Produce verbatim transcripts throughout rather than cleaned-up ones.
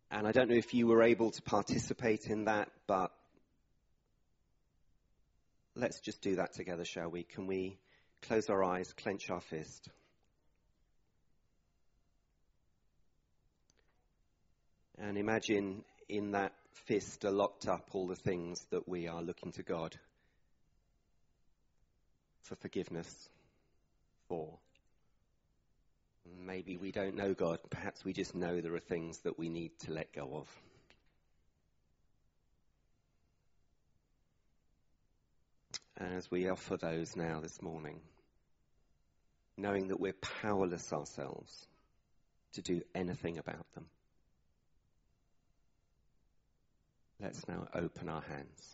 And I don't know if you were able to participate in that, but let's just do that together, shall we? Can we close our eyes, clench our fist? And imagine in that fist are locked up all the things that we are looking to God for forgiveness for. Maybe we don't know God. Perhaps we just know there are things that we need to let go of. And as we offer those now this morning, knowing that we're powerless ourselves to do anything about them, let's now open our hands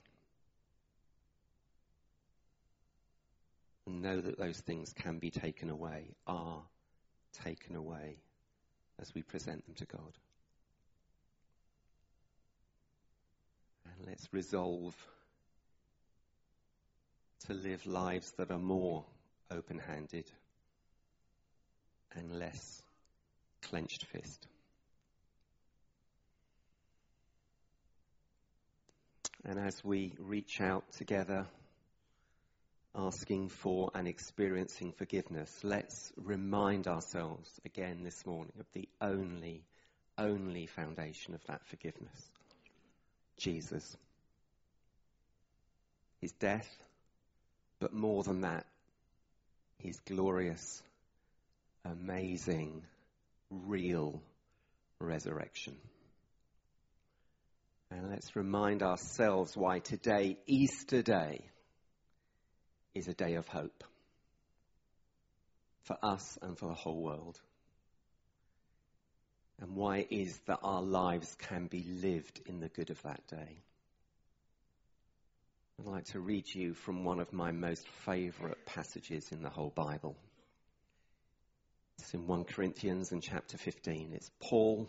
and know that those things can be taken away, are taken away as we present them to God. And let's resolve to live lives that are more open-handed and less clenched fist. And as we reach out together, asking for and experiencing forgiveness, let's remind ourselves again this morning of the only, only foundation of that forgiveness. Jesus. His death, but more than that, his glorious, amazing, real resurrection. And let's remind ourselves why today, Easter Day, is a day of hope for us and for the whole world. And why it is that our lives can be lived in the good of that day. I'd like to read you from one of my most favourite passages in the whole Bible. It's in First Corinthians in chapter fifteen. It's Paul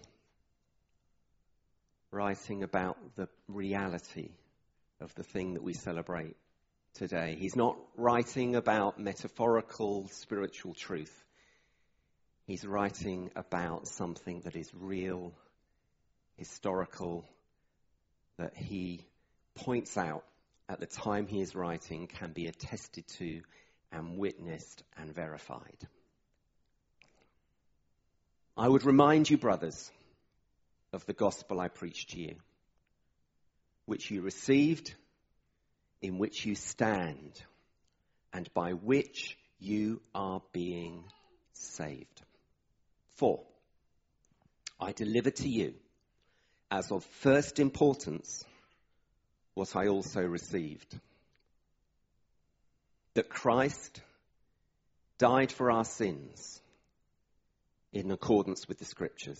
writing about the reality of the thing that we celebrate today. He's not writing about metaphorical spiritual truth. He's writing about something that is real, historical, that he points out at the time he is writing can be attested to and witnessed and verified. I would remind you, brothers, of the gospel I preached to you, which you received, in which you stand, and by which you are being saved. For I delivered to you, as of first importance, what I also received, that Christ died for our sins in accordance with the Scriptures,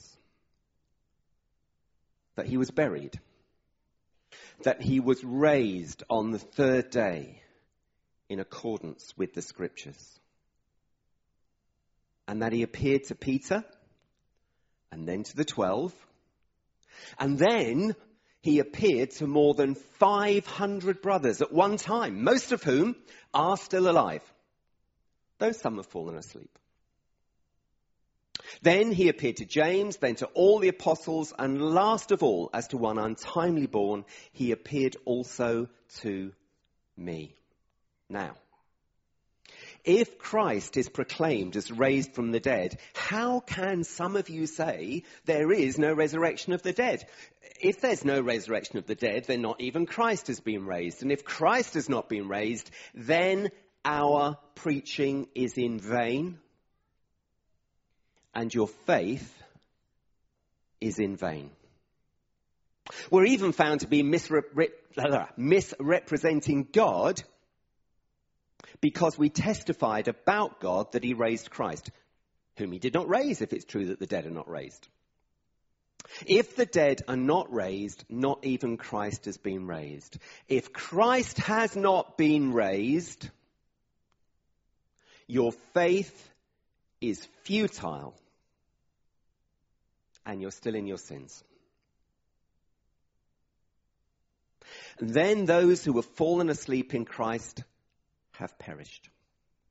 that he was buried, that he was raised on the third day in accordance with the Scriptures, and that he appeared to Peter, and then to the twelve, and then he appeared to more than five hundred brothers at one time, most of whom are still alive, though some have fallen asleep. Then he appeared to James, then to all the apostles, and last of all, as to one untimely born, he appeared also to me. Now, if Christ is proclaimed as raised from the dead, how can some of you say there is no resurrection of the dead? If there's no resurrection of the dead, then not even Christ has been raised. And if Christ has not been raised, then our preaching is in vain, and your faith is in vain. We're even found to be misrep- misrepresenting God because we testified about God that he raised Christ, whom he did not raise, if it's true that the dead are not raised. If the dead are not raised, not even Christ has been raised. If Christ has not been raised, your faith is futile, and you're still in your sins. Then those who have fallen asleep in Christ have perished.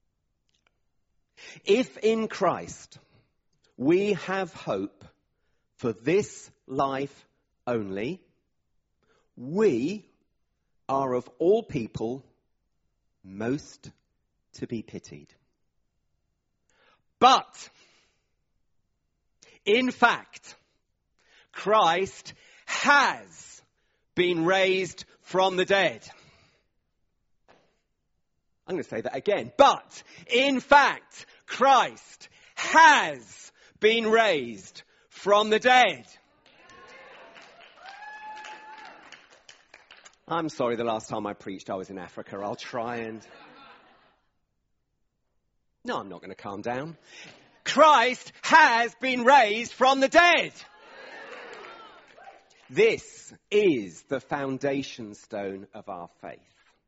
If in Christ we have hope For this life only, we are of all people most to be pitied. But, in fact, Christ has been raised from the dead. I'm going to say that again. But, in fact, Christ has been raised from the dead. I'm sorry, the last time I preached I was in Africa. I'll try and... No, I'm not going to calm down. Christ has been raised from the dead. This is the foundation stone of our faith.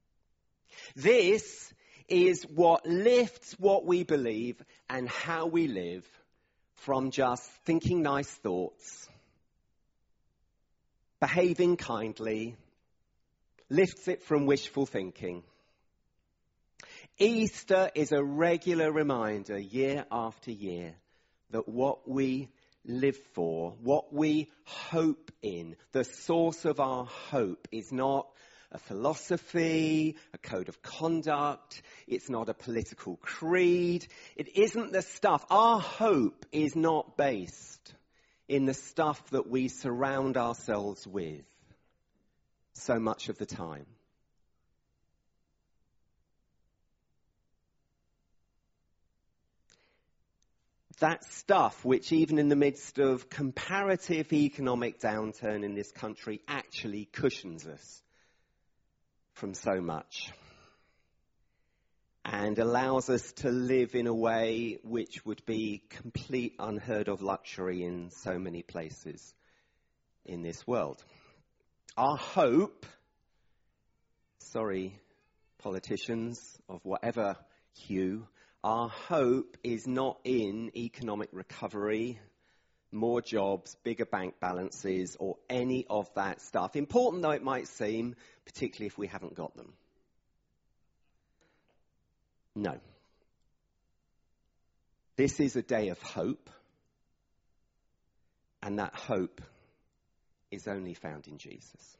This is what lifts what we believe and how we live from just thinking nice thoughts, behaving kindly, lifts it from wishful thinking. Easter is a regular reminder year after year that what we live for, what we hope in, the source of our hope is not a philosophy, a code of conduct. It's not a political creed. It isn't the stuff. Our hope is not based in the stuff that we surround ourselves with so much of the time. That stuff which even in the midst of comparative economic downturn in this country actually cushions us from so much and allows us to live in a way which would be complete unheard of luxury in so many places in this world. Our hope, sorry, politicians of whatever hue, our hope is not in economic recovery, more jobs, bigger bank balances, or any of that stuff. Important though it might seem, particularly if we haven't got them. No. This is a day of hope, and that hope is only found in Jesus.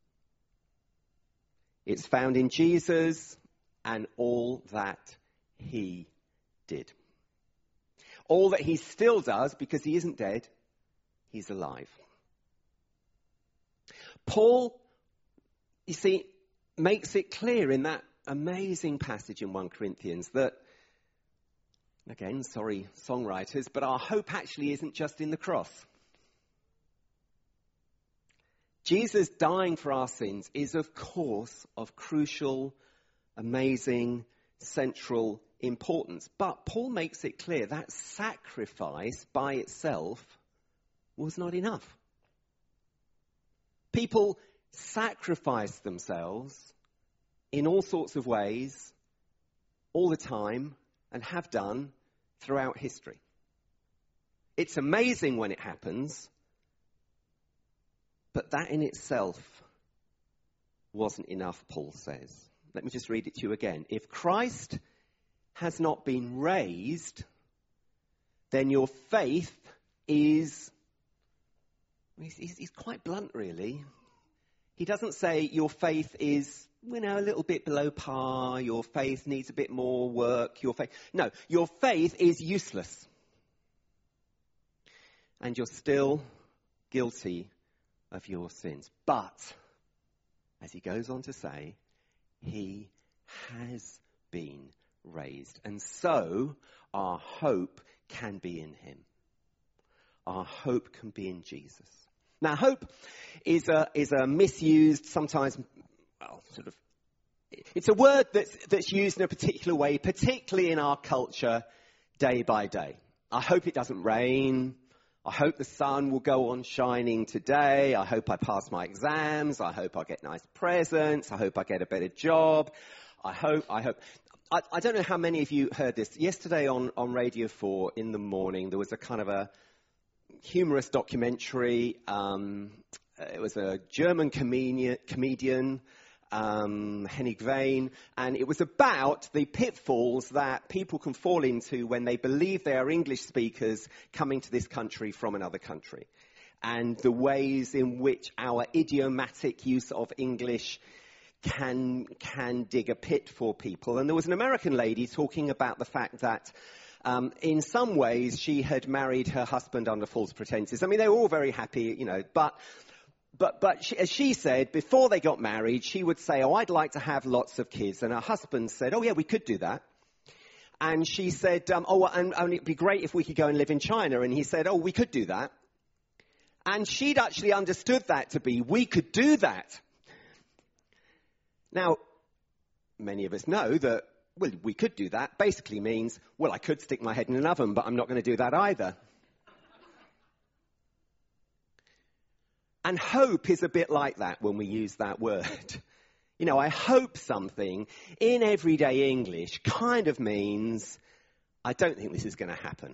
It's found in Jesus and all that he did. All that he still does, because he isn't dead, he's alive. Paul, you see, makes it clear in that amazing passage in First Corinthians that, again, sorry, songwriters, but our hope actually isn't just in the cross. Jesus dying for our sins is, of course, of crucial, amazing, central importance. But Paul makes it clear that sacrifice by itself was not enough. People sacrificed themselves in all sorts of ways, all the time, and have done throughout history. It's amazing when it happens, but that in itself wasn't enough, Paul says. Let me just read it to you again. If Christ has not been raised, then your faith is... He's, he's, he's quite blunt, really. He doesn't say your faith is, you know, a little bit below par, your faith needs a bit more work, your faith... No, your faith is useless. And you're still guilty of your sins. But, as he goes on to say, he has been raised. And so, our hope can be in him. Our hope can be in Jesus. Now, hope is a, is a misused, sometimes, well, sort of, it's a word that's, that's used in a particular way, particularly in our culture, day by day. I hope it doesn't rain. I hope the sun will go on shining today. I hope I pass my exams. I hope I get nice presents. I hope I get a better job. I hope, I hope. I, I don't know how many of you heard this. Yesterday on, on Radio four in the morning, there was a kind of a humorous documentary. Um, it was a German comedian, comedian um, Hennig Vane, and it was about the pitfalls that people can fall into when they believe they are English speakers coming to this country from another country, and the ways in which our idiomatic use of English can can dig a pit for people. And there was an American lady talking about the fact that um, in some ways she had married her husband under false pretenses. I mean, they were all very happy, you know, but but but she, as she said, before they got married, she would say, "Oh, I'd like to have lots of kids," and her husband said, "Oh, yeah, we could do that." And she said, um, "Oh, and, and it'd be great if we could go and live in China." And he said, "Oh, we could do that." And she'd actually understood that to be, we could do that. Now, many of us know that, well, we could do that basically means, well, I could stick my head in an oven, but I'm not going to do that either. And hope is a bit like that when we use that word. You know, I hope something in everyday English kind of means, I don't think this is going to happen.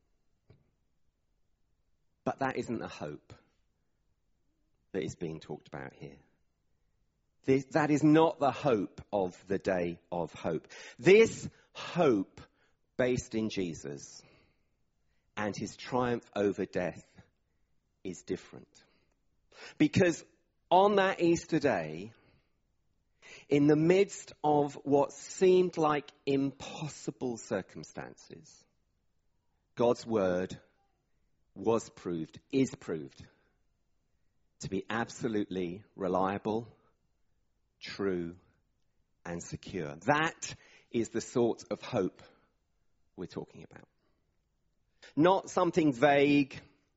But that isn't a hope that is being talked about here. This, that is not the hope of the day of hope. This hope based in Jesus and his triumph over death is different. Because on that Easter day, in the midst of what seemed like impossible circumstances, God's word was proved, is proved to be absolutely reliable, true, and secure. That is the sort of hope we're talking about. Not something vague,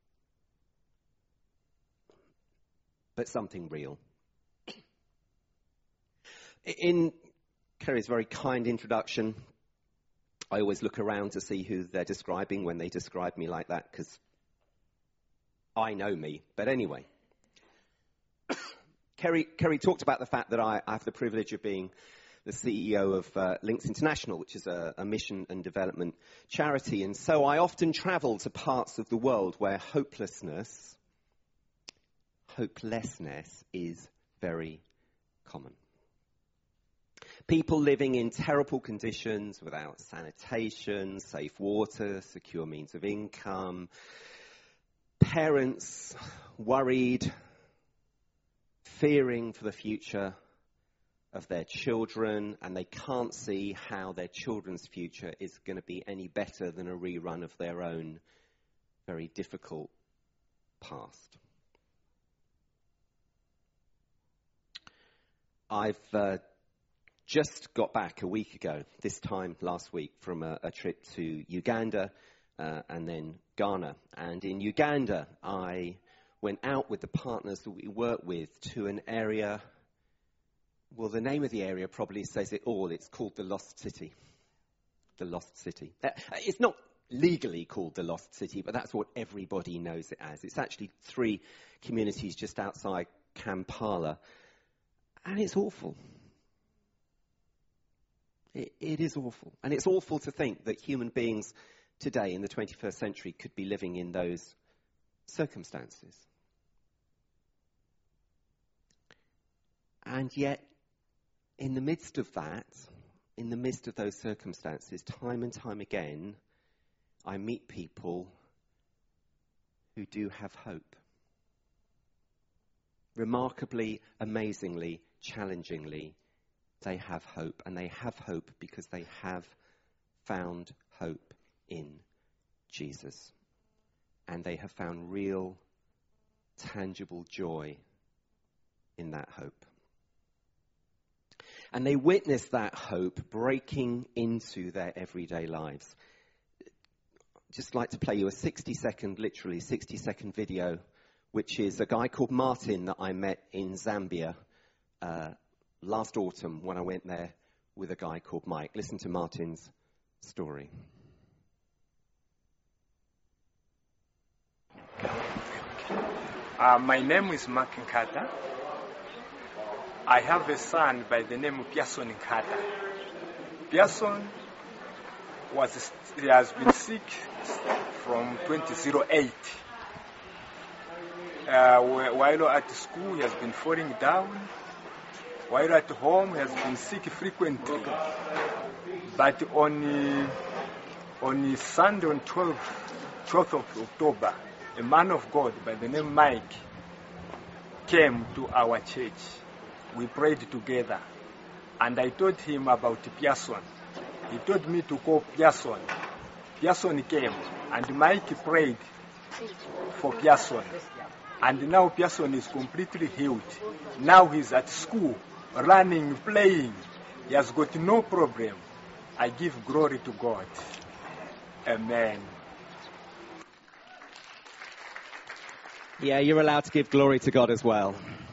but something real. In Kerry's very kind introduction, I always look around to see who they're describing when they describe me like that, because I know me. But anyway, Kerry, Kerry talked about the fact that I, I have the privilege of being the C E O of uh, Links International, which is a, a mission and development charity. And so I often travel to parts of the world where hopelessness, hopelessness is very common. People living in terrible conditions without sanitation, safe water, secure means of income. Parents worried, fearing for the future of their children, and they can't see how their children's future is going to be any better than a rerun of their own very difficult past. I've uh, just got back a week ago, this time last week, from a, a trip to Uganda uh, and then Ghana. And in Uganda, I went out with the partners that we work with to an area, well, the name of the area probably says it all. It's called the Lost City. The Lost City. Uh, it's not legally called the Lost City, but that's what everybody knows it as. It's actually three communities just outside Kampala. And it's awful. It, it is awful. And it's awful to think that human beings today in the twenty-first century could be living in those circumstances. And yet, in the midst of that, in the midst of those circumstances, time and time again, I meet people who do have hope. Remarkably, amazingly, challengingly, they have hope. And they have hope because they have found hope in Jesus. And they have found real, tangible joy in that hope. And they witness that hope breaking into their everyday lives. Just like to play you a sixty-second, literally sixty-second video, which is a guy called Martin that I met in Zambia uh, last autumn when I went there with a guy called Mike. Listen to Martin's story. Uh, my name is Mark Nkata. I have a son by the name of Pearson Nkata. Pearson was he has been sick from twenty oh eight. Uh, while at school, he has been falling down. while at home he has been sick frequently. But on uh, on Sunday, on twelfth, twelfth of October, a man of God by the name Mike came to our church. We prayed together, and I told him about Pearson. He told me to call Pearson. Pearson came, and Mike prayed for Pearson. And now Pearson is completely healed. Now he's at school, running, playing. He has got no problem. I give glory to God. Amen. Yeah, you're allowed to give glory to God as well.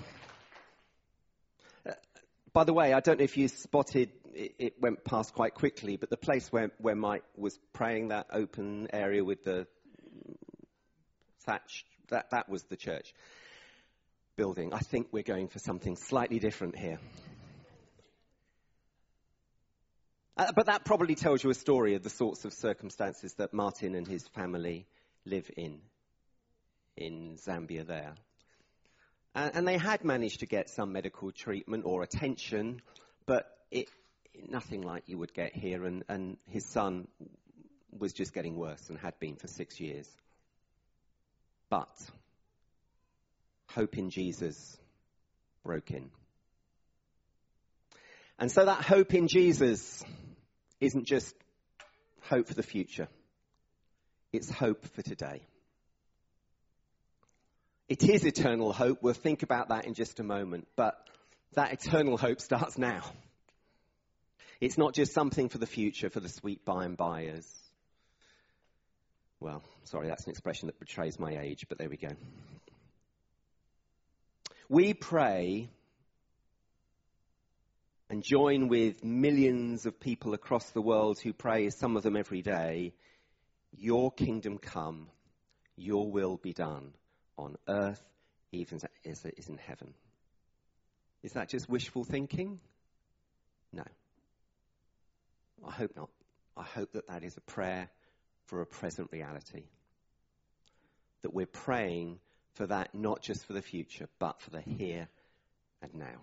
Uh, by the way, I don't know if you spotted, it, it went past quite quickly, but the place where, where Mike was praying, that open area with the thatched, that, that was the church building. I think we're going for something slightly different here. Uh, but that probably tells you a story of the sorts of circumstances that Martin and his family live in, in Zambia there. Uh, and they had managed to get some medical treatment or attention, but it, nothing like you would get here. And, and his son was just getting worse and had been for six years. But hope in Jesus broke in. And so that hope in Jesus isn't just hope for the future. It's hope for today. It is eternal hope. We'll think about that in just a moment. But that eternal hope starts now. It's not just something for the future, for the sweet by and byers. Well, sorry, that's an expression that betrays my age, but there we go. We pray and join with millions of people across the world who pray, some of them every day, your kingdom come, your will be done on earth even as it is in heaven. Is that just wishful thinking? No. I hope not. I hope that that is a prayer for a present reality. That we're praying for that not just for the future, but for the here and now.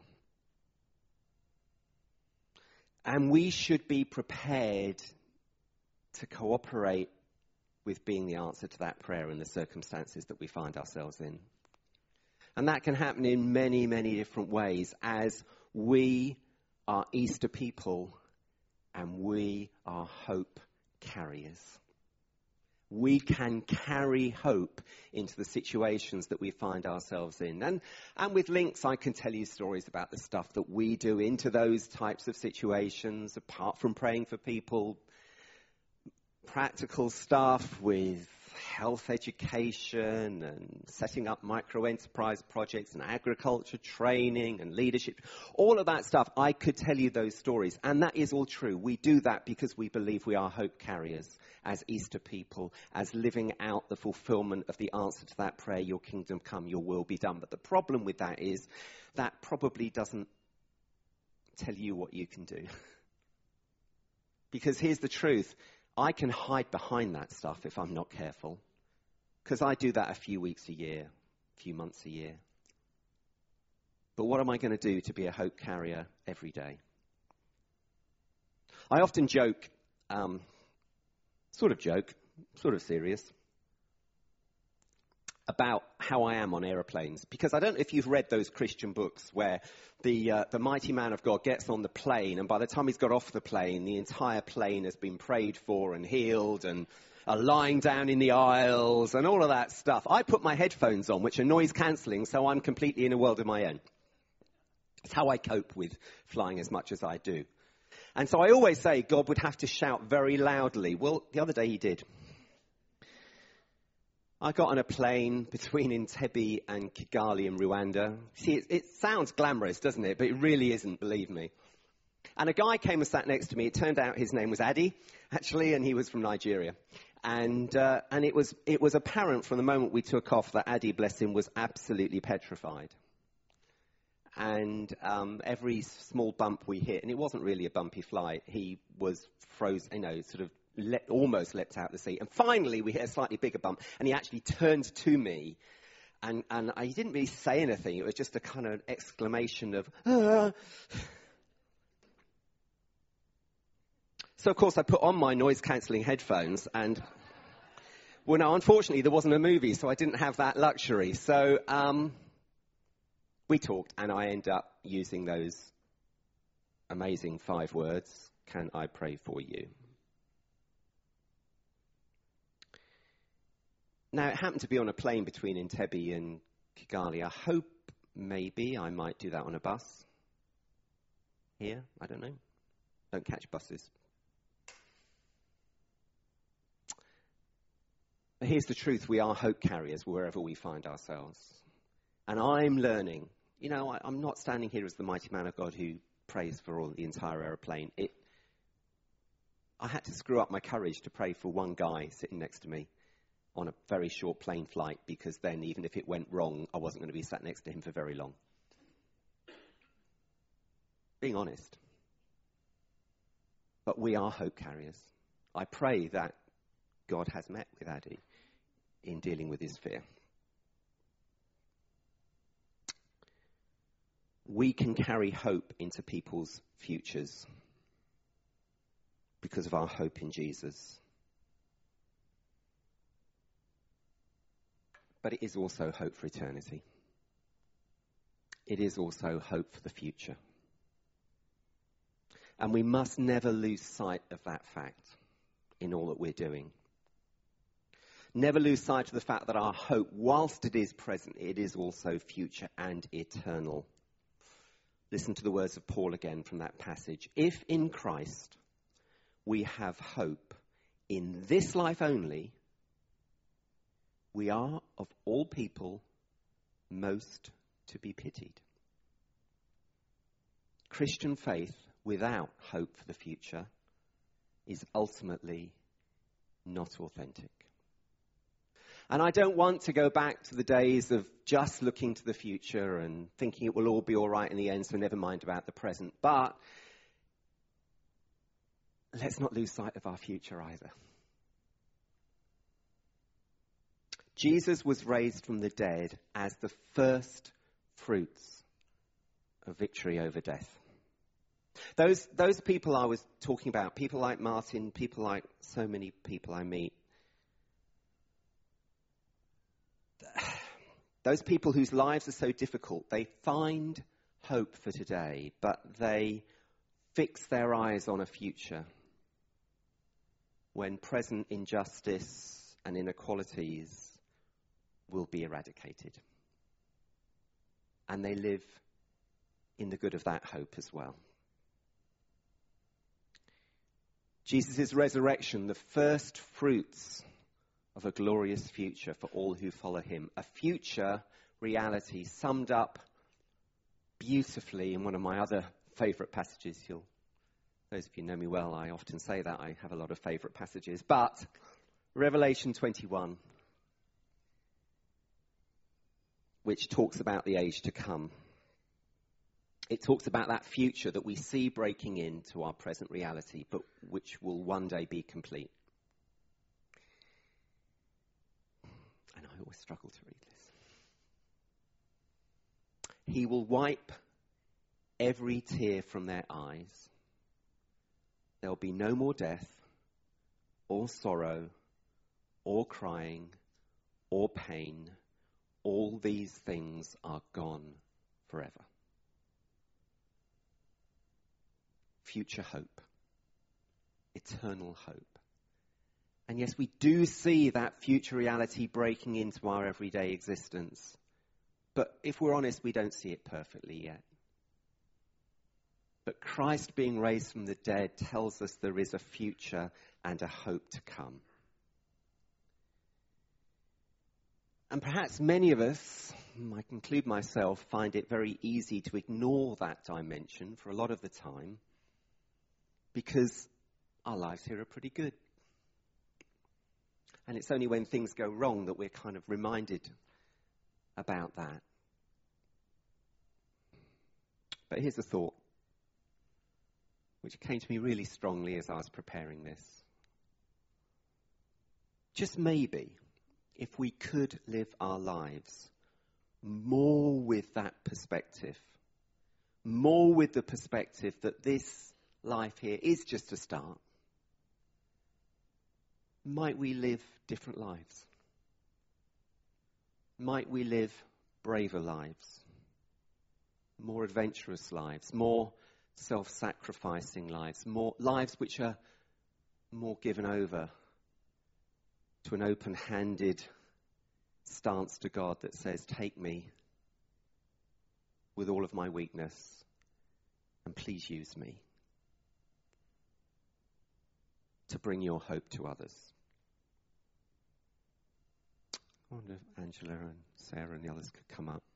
And we should be prepared to cooperate with being the answer to that prayer in the circumstances that we find ourselves in. And that can happen in many, many different ways as we are Easter people and we are hope carriers. We can carry hope into the situations that we find ourselves in. And, and with links, I can tell you stories about the stuff that we do into those types of situations, apart from praying for people. Practical stuff with health education and setting up micro-enterprise projects and agriculture training and leadership. All of that stuff, I could tell you those stories. And that is all true. We do that because we believe we are hope carriers as Easter people, as living out the fulfillment of the answer to that prayer, your kingdom come, your will be done. But the problem with that is that probably doesn't tell you what you can do. Because here's the truth. I can hide behind that stuff if I'm not careful. Because I do that a few weeks a year, a few months a year. But what am I going to do to be a hope carrier every day? I often joke, um, sort of joke, sort of serious, about how I am on aeroplanes. Because I don't know if you've read those Christian books where the uh, the mighty man of God gets on the plane, and by the time he's got off the plane, the entire plane has been prayed for and healed and are lying down in the aisles and all of that stuff. I put my headphones on, which are noise cancelling, so I'm completely in a world of my own. It's how I cope with flying as much as I do. And so I always say God would have to shout very loudly. Well, the other day he did. I got on a plane between Entebbe and Kigali in Rwanda. See, it, it sounds glamorous, doesn't it? But it really isn't, believe me. And a guy came and sat next to me. It turned out his name was Addy, actually, and he was from Nigeria. And uh, and it was it was apparent from the moment we took off that Addy, bless him, was absolutely petrified. And um, every small bump we hit, and it wasn't really a bumpy flight, he was frozen, you know, sort of le- almost leapt out of the seat. And finally, we hit a slightly bigger bump, and he actually turned to me And, and I didn't really say anything. It was just a kind of exclamation of, ah. So, of course, I put on my noise-cancelling headphones, and, well, no, unfortunately, there wasn't a movie, so I didn't have that luxury. So um, we talked, and I ended up using those amazing five words, can I pray for you? Now, it happened to be on a plane between Entebbe and Kigali. I hope maybe I might do that on a bus here. I don't know. Don't catch buses. But here's the truth. We are hope carriers wherever we find ourselves. And I'm learning. You know, I, I'm not standing here as the mighty man of God who prays for all the entire aeroplane. It, I had to screw up my courage to pray for one guy sitting next to me on a very short plane flight, because then even if it went wrong, I wasn't going to be sat next to him for very long. Being honest. But we are hope carriers. I pray that God has met with Addy in dealing with his fear. We can carry hope into people's futures because of our hope in Jesus. But it is also hope for eternity. It is also hope for the future. And we must never lose sight of that fact in all that we're doing. Never lose sight of the fact that our hope, whilst it is present, it is also future and eternal. Listen to the words of Paul again from that passage. If in Christ we have hope in this life only, we are, of all people, most to be pitied. Christian faith without hope for the future is ultimately not authentic. And I don't want to go back to the days of just looking to the future and thinking it will all be all right in the end, so never mind about the present. But let's not lose sight of our future either. Jesus was raised from the dead as the first fruits of victory over death. Those, those people I was talking about, people like Martin, people like so many people I meet, those people whose lives are so difficult, they find hope for today, but they fix their eyes on a future when present injustice and inequalities will be eradicated. And they live in the good of that hope as well. Jesus' resurrection, the first fruits of a glorious future for all who follow him. A future reality summed up beautifully in one of my other favourite passages. You'll, those of you who know me well, I often say that. I have a lot of favourite passages. But Revelation twenty-one, which talks about the age to come. It talks about that future that we see breaking into our present reality, but which will one day be complete. And I always struggle to read this. He will wipe every tear from their eyes. There'll be no more death, or sorrow, or crying, or pain. All these things are gone forever. Future hope. Eternal hope. And yes, we do see that future reality breaking into our everyday existence. But if we're honest, we don't see it perfectly yet. But Christ being raised from the dead tells us there is a future and a hope to come. And perhaps many of us, I include myself, find it very easy to ignore that dimension for a lot of the time because our lives here are pretty good. And it's only when things go wrong that we're kind of reminded about that. But here's a thought, which came to me really strongly as I was preparing this. Just maybe, if we could live our lives more with that perspective, more with the perspective that this life here is just a start, might we live different lives? Might we live braver lives, more adventurous lives, more self-sacrificing lives, more lives which are more given over to an open-handed stance to God that says, take me with all of my weakness and please use me to bring your hope to others. I wonder if Angela and Sarah and the others could come up.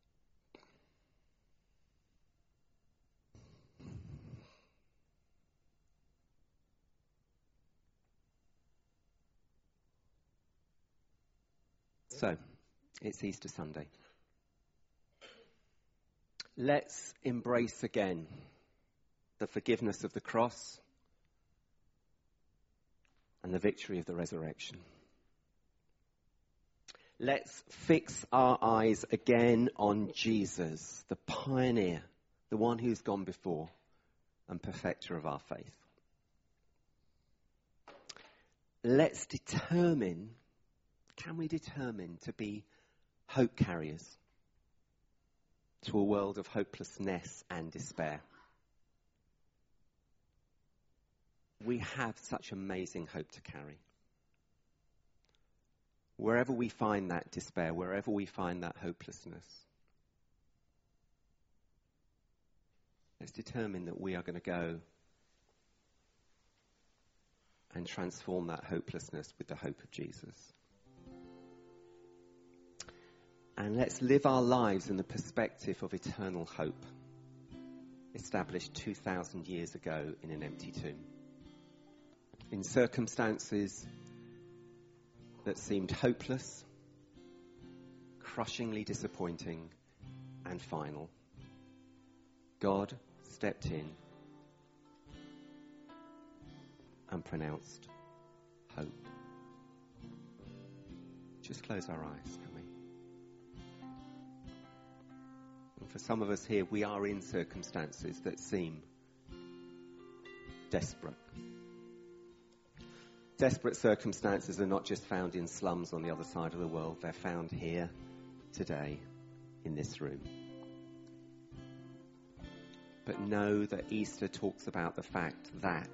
So, it's Easter Sunday. Let's embrace again the forgiveness of the cross and the victory of the resurrection. Let's fix our eyes again on Jesus, the pioneer, the one who's gone before and perfecter of our faith. Let's determine, can we determine to be hope carriers to a world of hopelessness and despair? We have such amazing hope to carry. Wherever we find that despair, wherever we find that hopelessness, let's determine that we are going to go and transform that hopelessness with the hope of Jesus. And let's live our lives in the perspective of eternal hope, established two thousand years ago in an empty tomb. In circumstances that seemed hopeless, crushingly disappointing, and final, God stepped in and pronounced hope. Just close our eyes, can we? And for some of us here, we are in circumstances that seem desperate. Desperate circumstances are not just found in slums on the other side of the world. They're found here today in this room. But know that Easter talks about the fact that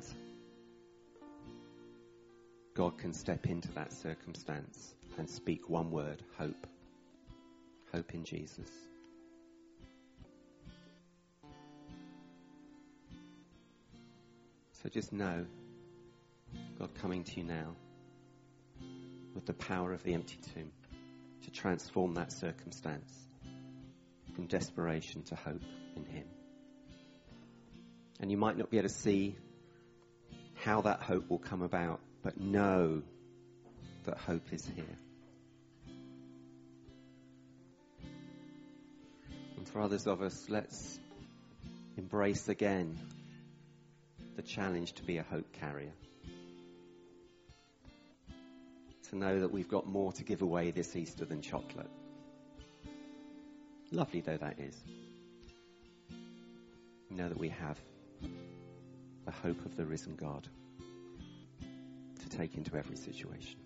God can step into that circumstance and speak one word, hope. Hope in Jesus. So just know God coming to you now with the power of the empty tomb to transform that circumstance from desperation to hope in him. And you might not be able to see how that hope will come about, but know that hope is here. And for others of us, let's embrace again the challenge to be a hope carrier. To know that we've got more to give away this Easter than chocolate. Lovely though that is. Know that we have the hope of the risen God to take into every situation.